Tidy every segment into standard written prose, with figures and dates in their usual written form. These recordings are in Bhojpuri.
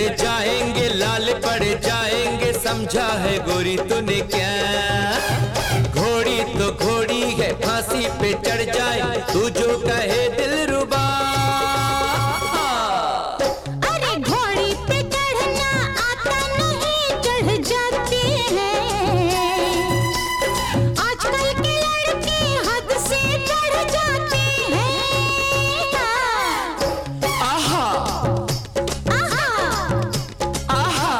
जाएंगे लाल पड़ जाएंगे, समझा है गोरी तूने क्या? घोड़ी तो घोड़ी है फांसी पे चढ़ जाए, तू जो कहे दिलरुबा। अरे घोड़ी पे चढ़ना आता नहीं, चढ़ जाते हैं। आजकल के लड़के हद से चढ़ जाते हैं। आहा आहा आहा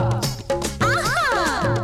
आहा।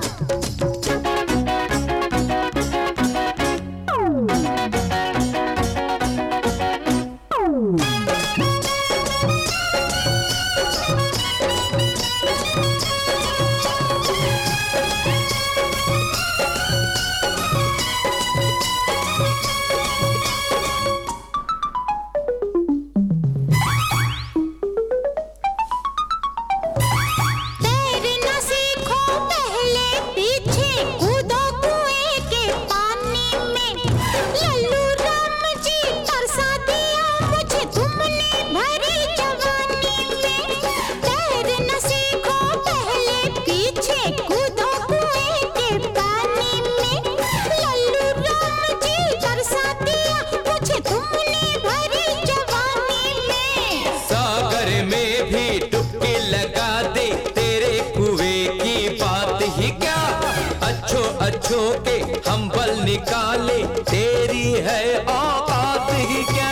तैरना सीखो पहले पीछे कूदो कुएं के पानी में। लल्लू राम जी तरसा दिया मुझे तुमने भरी जवानी में। तैरना सीखो पहले पीछे कूदो कुएं के पानी में। लल्लू राम जी तरसा दिया मुझे तुमने भरी जवानी में। सागर में भी डुबकी लगा दे, तेरे कुएं की बात ही क्या? अच्छो अच्छो के हम बल निकाले, तेरी है औकात ही क्या?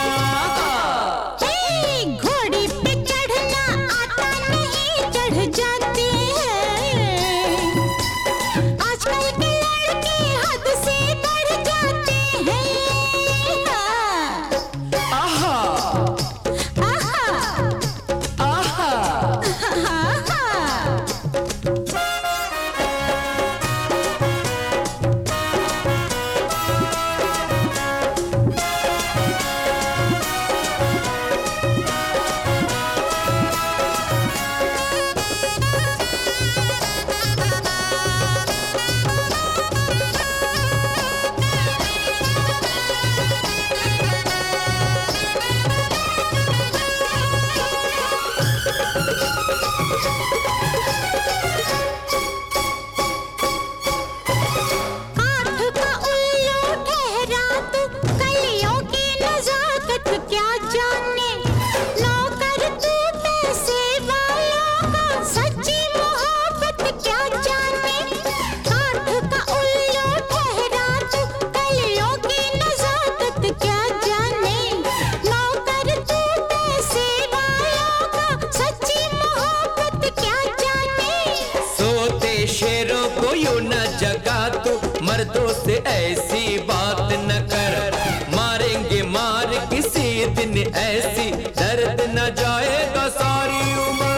घोड़ी पे चढ़ना आता नहीं, चढ़ जाते हैं। आजकल के लड़के हद से बढ़ जाते हैं। आहा आहा आहा आहा। काठ का उल्लू ठहरा तू, कलियों की नजाकत क्या जाने। नौकर तू पैसे वालों का, सच्ची मोहब्बत क्या जाने। काठ का उल्लू ठहरा तू, कलियों की नजाकत क्या जाने। नौकर तू पैसे वालों का, सच्ची मोहब्बत क्या जाने। सोते शेरों को यूं न जगा तू, मर्दों से ऐसी बात न कर। मारेंगे मार किसी दिन ऐसी, दर्द न जाएगा सारी उम्र।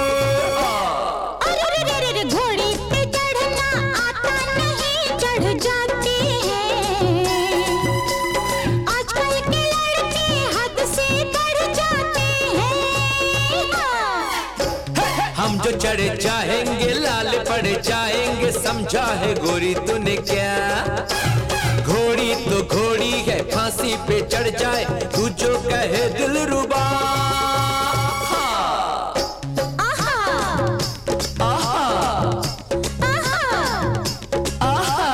अरे घोड़ी पे चढ़ना आता नहीं, चढ़ जाते हैं। आजकल के लड़के हद से बढ़ जाते हैं। हम जो चढ़ जाएंगे लाल पड़ जाएंगे, समझा है गोरी तूने क्या? घोड़ी तो घोड़ी है फांसी पे चढ़ जाए, तू जो कहे दिलरुबा। आहा आहा आहा आहा।